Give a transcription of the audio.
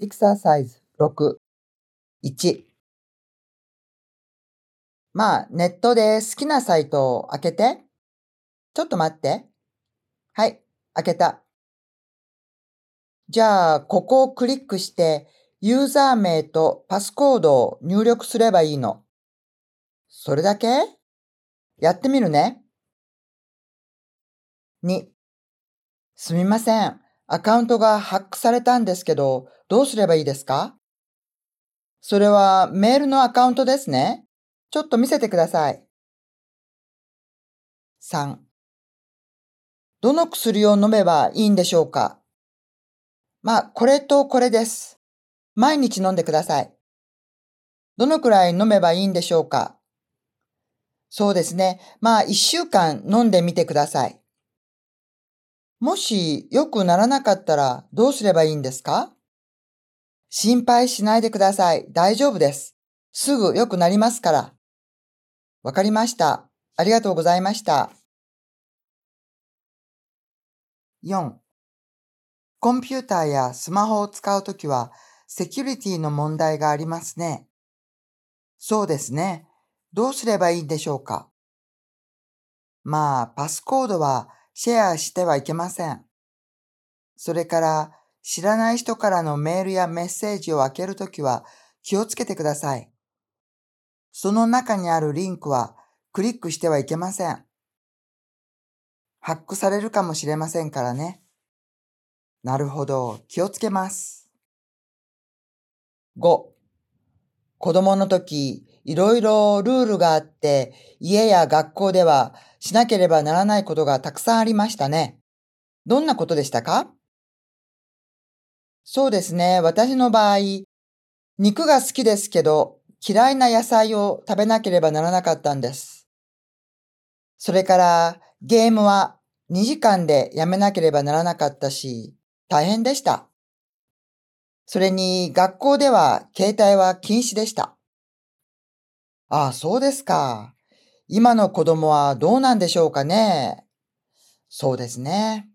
エクササイズ6、1。ネットで好きなサイトを開けて。ちょっと待って。はい、開けた。じゃあ、ここをクリックして、ユーザー名とパスコードを入力すればいいの。それだけ？やってみるね。2、すみません。アカウントがハックされたんですけど、どうすればいいですか？それはメールのアカウントですね。ちょっと見せてください。3、どの薬を飲めばいいんでしょうか？これとこれです。毎日飲んでください。どのくらい飲めばいいんでしょうか？そうですね。1週間飲んでみてください。もし良くならなかったらどうすればいいんですか？心配しないでください。大丈夫です。すぐ良くなりますから。わかりました。ありがとうございました。4、コンピューターやスマホを使うときはセキュリティの問題がありますね。そうですね。どうすればいいんでしょうか？パスコードはシェアしてはいけません。それから知らない人からのメールやメッセージを開けるときは気をつけてください。その中にあるリンクはクリックしてはいけません。ハックされるかもしれませんからね。なるほど、気をつけます。5、子供の時、いろいろルールがあって、家や学校ではしなければならないことがたくさんありましたね。どんなことでしたか？そうですね。私の場合、肉が好きですけど、嫌いな野菜を食べなければならなかったんです。それからゲームは2時間でやめなければならなかったし、大変でした。それに学校では携帯は禁止でした。ああ、そうですか。今の子供はどうなんでしょうかね。そうですね。